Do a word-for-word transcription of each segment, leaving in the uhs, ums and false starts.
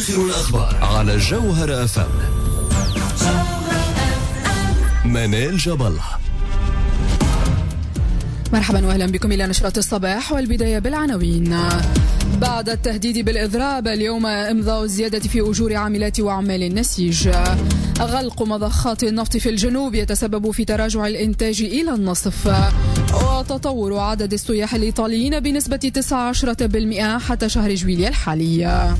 آخر الأخبار على جوهر أف أم. منال جبل. مرحبا واهلا بكم الى نشرة الصباح، والبداية بالعناوين. بعد التهديد بالإضراب اليوم إمضاء الزيادة في أجور عاملات وعمال النسيج. غلق مضخات النفط في الجنوب يتسبب في تراجع الإنتاج إلى النصف. وتطور عدد السياح الإيطاليين بنسبة تسعة عشر بالمئة حتى شهر جويليا الحالي.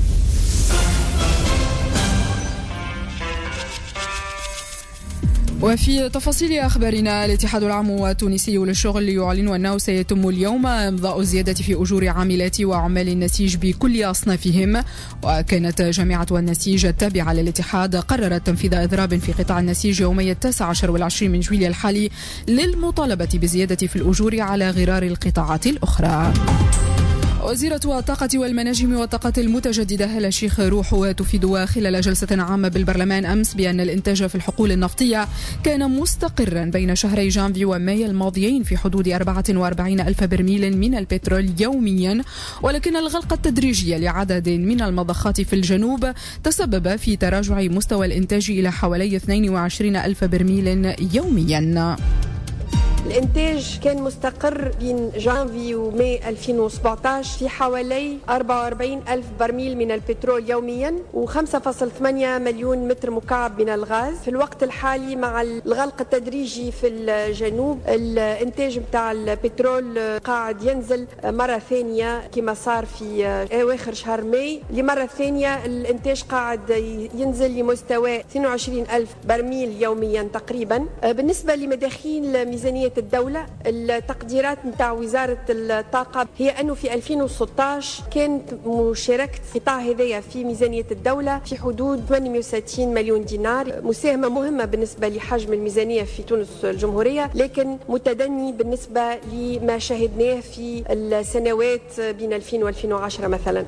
وفي تفاصيل أخبارنا، الاتحاد العام التونسي للشغل يعلن أنه سيتم اليوم إمضاء الزيادة في أجور عاملات وعمال النسيج بكل أصنافهم. وكانت جامعة النسيج التابعة للاتحاد قررت تنفيذ إضراب في قطاع النسيج يومي التاسع عشر والعشرين من جويليا الحالي للمطالبة بزيادة في الأجور على غرار القطاعات الأخرى. وزيرة الطاقة والمناجم والطاقة المتجددة هالة شيخ روح تفيد خلال جلسة عامة بالبرلمان أمس بأن الإنتاج في الحقول النفطية كان مستقرا بين شهري جانفي وماي الماضيين في حدود أربعة وأربعين ألف برميل من البترول يوميا، ولكن الغلق التدريجي لعدد من المضخات في الجنوب تسبب في تراجع مستوى الإنتاج إلى حوالي اثنين وعشرين ألف برميل يوميا. الإنتاج كان مستقر بين جانفي وماي ألفين وسبعطعش في حوالي أربعة وأربعين ألف برميل من البترول يوميا وخمسة فاصلة ثمانية مليون متر مكعب من الغاز. في الوقت الحالي مع الغلق التدريجي في الجنوب الإنتاج متاع البترول قاعد ينزل مرة ثانية كما صار في أواخر شهر ماي. لمرة ثانية الإنتاج قاعد ينزل لمستوى اثنين وعشرين ألف برميل يوميا تقريبا. بالنسبة لمداخيل ميزانية الدولة، التقديرات نتاع وزارة الطاقة هي أنه في ألفين وستطعش كانت مشاركة القطاع هذايا في ميزانية الدولة في حدود ثمانمئة وستين مليون دينار، مساهمة مهمة بالنسبة لحجم الميزانية في تونس الجمهورية، لكن متدني بالنسبة لما شاهدناه في السنوات بين ألفين وألفين وعشرة مثلا.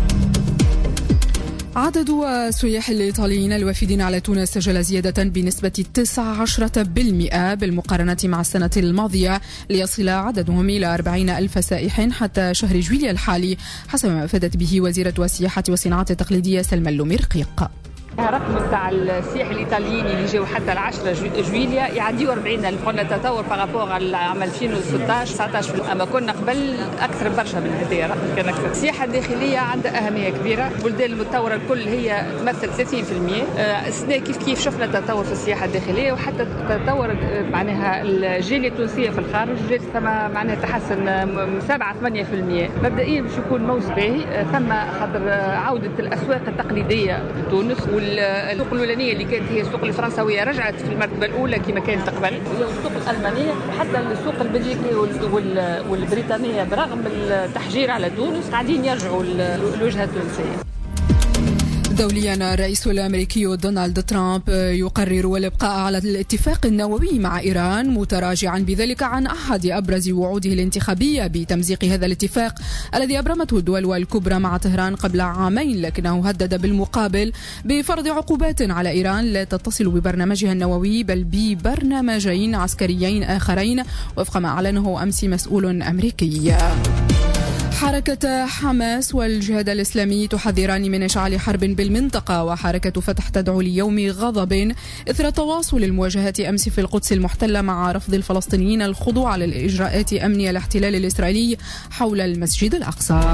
عدد السياح الإيطاليين الوافدين على تونس سجل زيادة بنسبة تسعة عشر بالمئة بالمقارنة مع السنة الماضية، ليصل عددهم إلى أربعين ألف سائح حتى شهر جويليا الحالي، حسب ما أفادت به وزيرة السياحة والصناعات التقليدية سلمى اللومرقيق. الرقم بتاع السياح الايطاليين اللي جاوا حتى العشرة جويليا يعديوا أربعين ألف. قلنا تطور بارابور على عام ألفين وستطعش تسعطعش، اما كنا قبل اكثر برشا من هذايا. الرقم كان اكثر. السياحه الداخليه عندها اهميه كبيره، البلدان المتطوره الكل هي تمثل ثلاثين بالمئة. السنه كيف كيف شفنا تطور في السياحه الداخليه، وحتى تطور معناها الجاليه التونسيه في الخارج جات ثم معناها تحسن سبعة ثمانية بالمئة. مبدئيا باش يكون موسم باهي، ثم خاطر عوده الاسواق التقليديه في تونس. السوق الأولانية اللي كانت هي السوق الفرنسوية رجعت في المرتبة الأولى كما كانت قبل، هي السوق الألمانية وحتى السوق البلجيكية والبريطانية برغم التحجير على تونس قاعدين يرجعوا الوجهة التونسية. دوليا، الرئيس الأمريكي دونالد ترامب يقرر الإبقاء على الاتفاق النووي مع إيران، متراجعا بذلك عن أحد أبرز وعوده الانتخابية بتمزيق هذا الاتفاق الذي أبرمته الدول الكبرى مع طهران قبل عامين، لكنه هدد بالمقابل بفرض عقوبات على إيران لا تتصل ببرنامجها النووي بل ببرنامجين عسكريين آخرين، وفق ما أعلنه أمس مسؤول أمريكي. حركة حماس والجهاد الإسلامي تحذران من إشعال حرب بالمنطقة، وحركة فتح تدعو ليوم غضب إثر تواصل المواجهات أمس في القدس المحتلة مع رفض الفلسطينيين الخضوع للإجراءات أمنية الاحتلال الإسرائيلي حول المسجد الأقصى.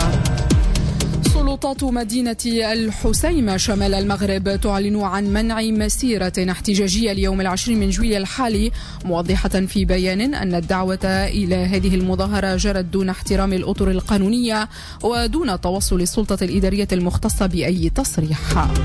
سلطات مدينة الحسيمة شمال المغرب تعلن عن منع مسيرة احتجاجية اليوم العشرين من جويليا الحالي، موضحة في بيان أن الدعوة إلى هذه المظاهرة جرت دون احترام الأطر القانونية ودون توصل السلطة الإدارية المختصة بأي تصريح.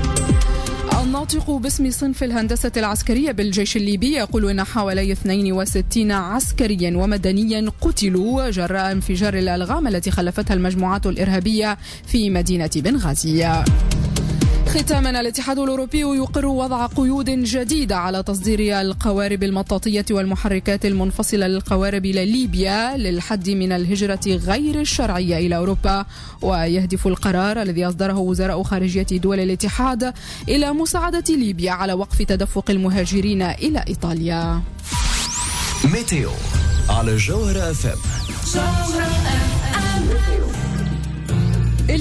الناطق باسم صنف الهندسة العسكرية بالجيش الليبي يقول أن حوالي اثنين وستين عسكريا ومدنيا قتلوا جراء انفجار الألغام التي خلفتها المجموعات الإرهابية في مدينة بنغازي. ختاما، الاتحاد الأوروبي يقر وضع قيود جديدة على تصدير القوارب المطاطية والمحركات المنفصلة للقوارب إلى ليبيا للحد من الهجرة غير الشرعية إلى أوروبا، ويهدف القرار الذي أصدره وزراء خارجية دول الاتحاد إلى مساعدة ليبيا على وقف تدفق المهاجرين إلى إيطاليا. ميتيو على جوهر أف أم. اليوم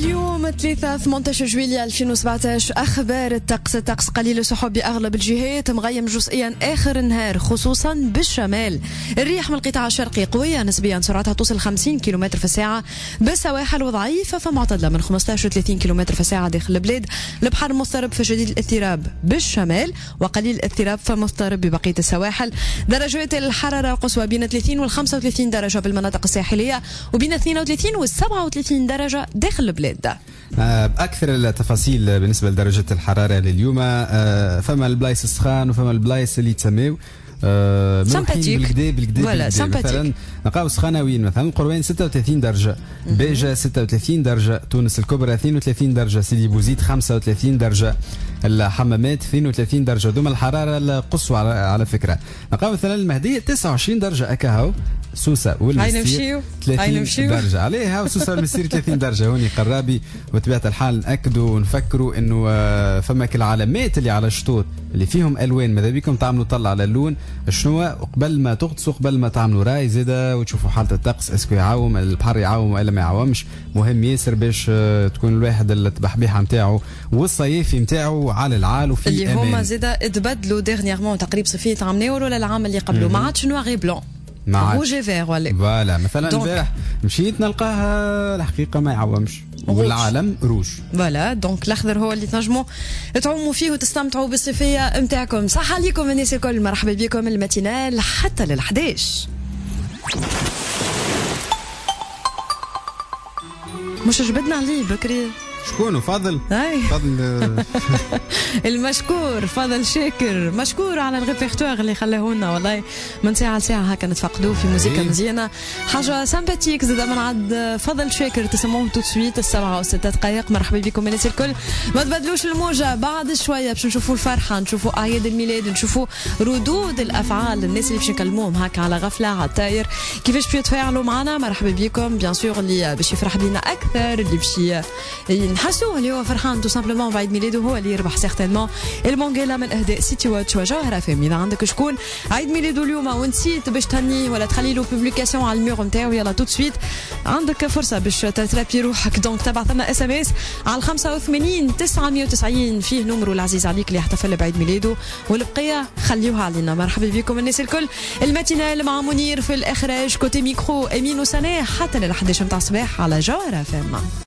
اليوم ثلاثة ثمانية عشر جويلية ألفين وسبعطاش. أخبار الطقس. الطقس قليل السحب بأغلب الجهات، مغيم جزئيا آخر النهار خصوصا بالشمال. الريح من القطاع الشرقي قوية نسبيا، سرعتها توصل خمسين كيلومتر في الساعة بالسواحل، وضعيفة فمعتدلة من خمسطاش و ثلاثين كيلومتر في الساعة داخل البلاد. البحر مضطرب فشديد الاضطراب بالشمال، وقليل الاضطراب فمضطرب ببقية السواحل. درجات الحرارة القصوى بين ثلاثين و خمسة وثلاثين درجة بالمناطق الساحلية، وبين اثنين وثلاثين و سبعة وثلاثين درجة داخل البلاد. بأكثر التفاصيل بالنسبة لدرجة الحرارة لليوم، فما البلايص السخان وفما البلايص اللي تسميو سامباتيك بالكدا بالكدا. مثلا نلقاو سخانويين، مثلا القروان ستة وثلاثين درجة، باجة ستة وثلاثين درجة، تونس الكبرى اثنين وثلاثين درجة، سيدي بوزيد خمسة وثلاثين درجة، الحمامات اثنين وثلاثين درجة. دوما الحرارة القصوى على, على فكرة. نلقاو مثلا المهدية تسعة وعشرين درجة أكاهو، سوسة والمسير ثلاثين درجة عليها، وسوسة والمسير ثلاثين درجة. هوني قرابي. وبطبيعة الحال نأكدوا ونفكروا إنه فما العلامات اللي على الشطوط اللي فيهم ألوان، ماذا بيكم تعملوا طلع على اللون شنو قبل ما تغطسوا، قبل ما تعملوا راي زيادة، وتشوفوا حالة الطقس اسكو يعاوم البحر يعاوم ولا ما يعاومش. مهم ياسر باش تكون الواحد التبحبيحة نتاعو والصيفي نتاعو على العال وفي اللي أمان. هما زيادة تبدلوا ديرنييرمون تقريبا صيفية عام نور ولا العام اللي قبله، ما عادش نوار بلون، روج فيغ ولا فوالا. مثلا امبارح مشيت نلقاها الحقيقه ما يعومش والعالم روج. فوالا دونك الاخضر هو اللي تنجموا تعوموا فيه وتستمتعوا بالصيفيه نتاعكم. صح عليكم الناس الكل، مرحبا بكم الماتينال حتى لل حداش. مش جبدنا عليه بكري شكون فاضل؟ اي فاضل المشكور فاضل شاكر، مشكور على الريبرتوار اللي خلاه لنا والله من ساعه لساعه هكا نتفقدوه في موسيقى مزيانه، حاجه سامباتيك زاد من عند فاضل شاكر. تسموه تو سويت السبعه وستة دقائق. مرحبا بكم الناس الكل، ما تبدلوش الموجه. بعد شويه باش نشوفوا الفرحه، نشوفوا اعياد الميلاد، نشوفوا ردود الافعال الناس اللي باش نكلموهم هكا على غفله على الطاير، كيفاش باش يتفاعلوا معنا. مرحبا بكم بيان سور اللي باش يفرح بينا اكثر، اللي باش نحسوه اللي هو فرحان تو سامبلومون بعيد ميلاده، هو اللي يربح سيغتينمون المونغيلا من اهداء سيتي واتش وجوهرة فامي. اذا عندك شكون عيد ميلاده اليوم ونسيت باش تهنيه ولا تخلي له بوبليكاسيون على الميور نتاعو، يلا تو سويت عندك فرصه باش ترابي روحك. دونك تبعث لنا اس ام اس على خمسة وثمانين تسعمية وتسعين، فيه نمرو العزيز عليك اللي يحتفل بعيد ميلاده، والبقيه خليوها علينا. مرحبا بكم الناس الكل، الماتينال مع منير في الاخراج، كوتي ميكرو امين وسناء حتى لل حداش نتاع الصباح على جوهرة فام.